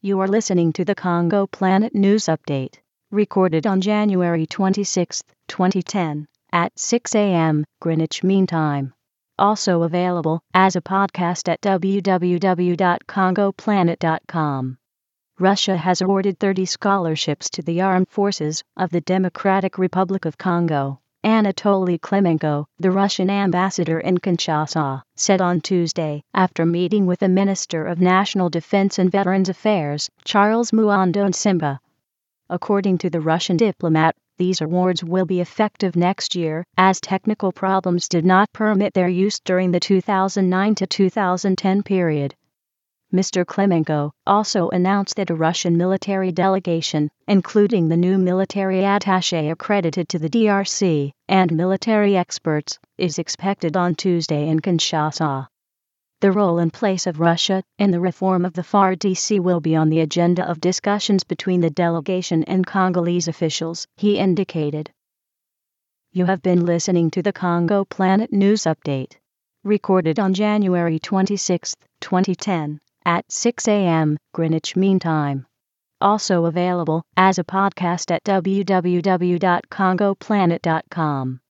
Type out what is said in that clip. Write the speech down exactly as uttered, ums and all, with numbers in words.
You are listening to the Congo Planet News Update, recorded on January twenty-sixth, twenty ten, at six a.m. Greenwich Mean Time. Also available as a podcast at w w w dot congo planet dot com. Russia has awarded thirty scholarships to the armed forces of the Democratic Republic of Congo. Anatoly Klimenko, the Russian ambassador in Kinshasa, said on Tuesday, after meeting with the Minister of National Defense and Veterans Affairs, Charles Muondo Nsimba. According to the Russian diplomat, these awards will be effective next year, as technical problems did not permit their use during the two thousand nine to two thousand ten period. Mister Klimenko also announced that a Russian military delegation, including the new military attaché accredited to the D R C, and military experts, is expected on Tuesday in Kinshasa. The role and place of Russia in the reform of the F A R D C will be on the agenda of discussions between the delegation and Congolese officials, he indicated. You have been listening to the Congo Planet News Update, recorded on January twenty-sixth, twenty ten. At six a.m. Greenwich Mean Time. Also available as a podcast at w w w dot congo planet dot com.